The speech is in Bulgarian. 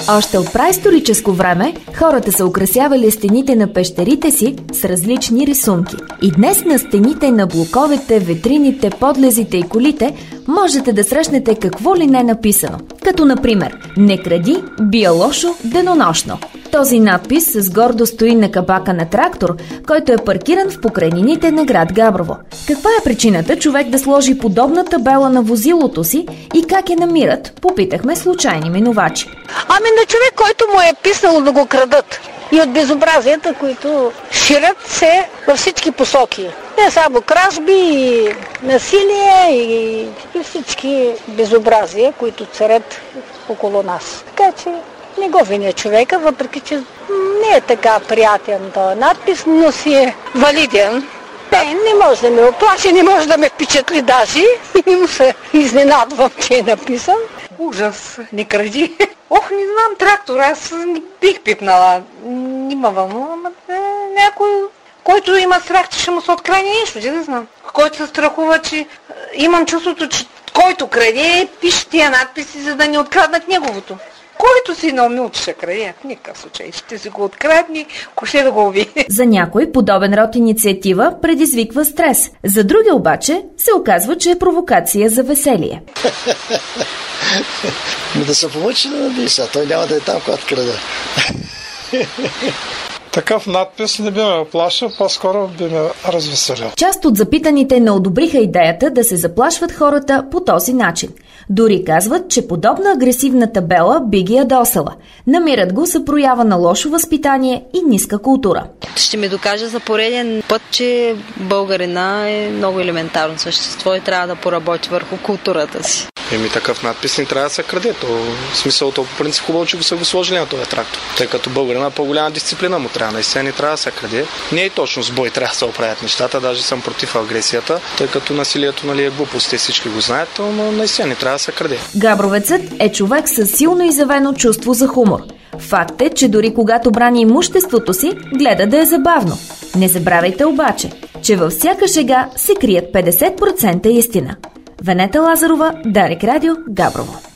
Още от праисторическо време хората са украсявали стените на пещерите си с различни рисунки. И днес на стените на блоковете, витрините, подлезите и колите можете да срещнете какво ли не написано. Като например: "Не кради, бия лошо, денонощно". Този надпис с гордо стои на кабака на трактор, който е паркиран в покрайнините на град Габрово. Каква е причината човек да сложи подобна табела на возилото си и как я намират, попитахме случайни минувачи. Ами на човек, който му е писнало да го крадат. И от безобразията, които ширят се във всички посоки. Не само кражби, и насилие и всички безобразия, които царят около нас. Така че не го виня човека, въпреки че не е така приятен този надпис, но си е валиден. Не може да ме оплаши, не може да ме впечатли даже. И му се изненадвам, че е написан. Ужас, не кради. Ох, не знам, трактор, аз не бих пипнала. Нима вълнувам, някой, който има страх, че ще му се откраде нещо, да знам. Който се страхува, че имам чувството, че който краде, пише тия надписи, за да не откраднат неговото. Който си наумил, че ще краде, в никакъв случай ще си го открадни, ако ще да го уви. За някой подобен род инициатива предизвиква стрес. За други обаче се оказва, че е провокация за веселие. Да се помъчи да написа, той няма да е там, когато краде. Такъв надпис не би ме оплашил, по-скоро би ме развеселил. Част от запитаните не одобриха идеята да се заплашват хората по този начин. Дори казват, че подобна агресивна табела би ги ядосала. Намират го за проява на лошо възпитание и ниска култура. Ще ми докаже за пореден път, че българина е много елементарно същество и трябва да поработи върху културата си. Такъв надпис не трябва да се краде. В смисъл, то по принцип хубаво, че го са го сложили на този трактор. Тъй като българина по-голяма дисциплина му трябва. Наистина не трябва да се краде. Не е точно с бой трябва да се оправят нещата. Даже съм против агресията, тъй като насилието е глупост. Те всички го знаят, но наистина не трябва да се краде. Габровецът е човек с силно изявено чувство за хумор. Факт е, че дори когато брани имуществото си, гледа да е забавно. Не забравяйте обаче, че във всяка шега се крият 50% истина. Венета Лазарова, Дарик Радио, Габрово.